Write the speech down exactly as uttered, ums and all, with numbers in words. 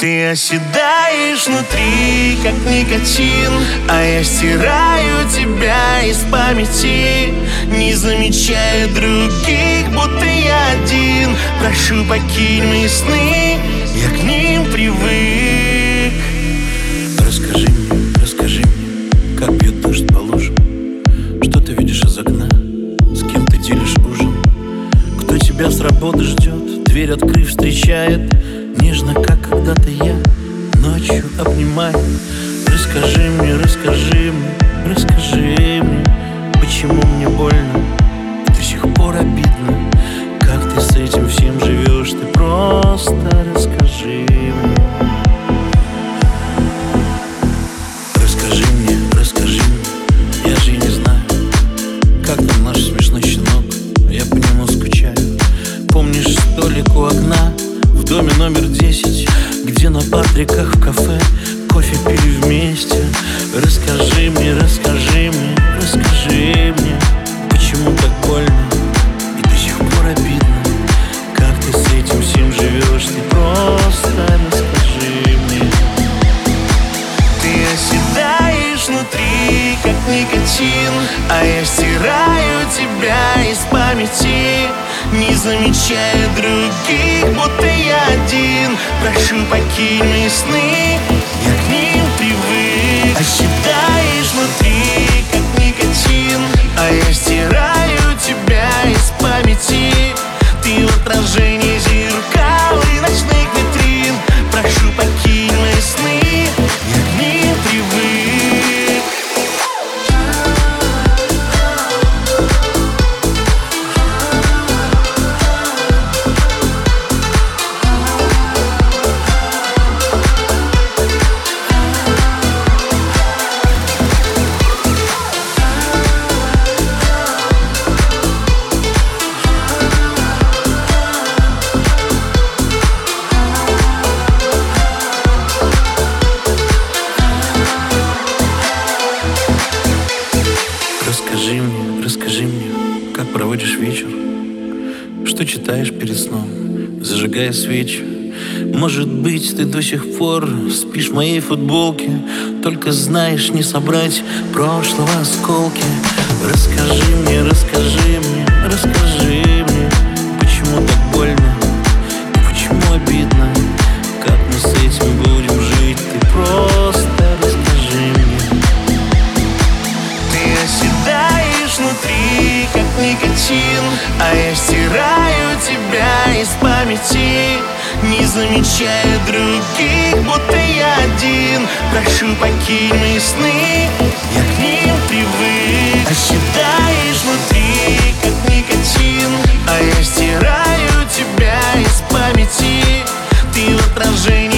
Ты оседаешь внутри, как никотин, а я стираю тебя из памяти, не замечая других, будто я один. Прошу, покинь мои сны, я к ним привык. Расскажи мне, расскажи мне, как бьет дождь по лужам, что ты видишь из окна, с кем ты делишь ужин, кто тебя с работы ждет, дверь открыв встречает, нежно, как когда-то я ночью обнимаю. Расскажи мне, расскажи мне, расскажи мне, почему мне больно и до сих пор обидно. Как ты с этим всем живешь, ты просто расскажи мне. Расскажи мне, расскажи мне, я же и не знаю, как там наш смешной щенок, я по нему скучаю. Помнишь столик у окна в доме номер десять, где на Патриках в кафе кофе пили вместе? Расскажи мне, расскажи мне, расскажи мне, почему так больно и до сих пор обидно. Как ты с этим всем живешь, ты просто расскажи мне. Ты оседаешь внутри, как никотин, а я стираю тебя из памяти, не замечая других, будто я один. Прошу, покинь мои сны, я к ним привык. Оседаешь внутри, как никотин, а я стираю тебя из памяти. Ты в отражении зеркал и ночных витрин. Прошу, покинь мои сны, я к ним привык. Расскажи мне, расскажи мне, как проводишь вечер, что читаешь перед сном, зажигая свечи. Может быть, ты до сих пор спишь в моей футболке, только знаешь не собрать прошлого осколки. Расскажи мне, расскажи мне, расскажи мне, почему так больно и почему обидно. Как мы с этим будем жить, ты просто расскажи мне. Ты оседаешь внутри, как никотин, а я стираю тебя из памяти, не замечая других, будто я один. Прошу, покинь мои сны, я к ним привык. Оседаешь внутри, как никотин, а я стираю тебя из памяти. Ты в отражении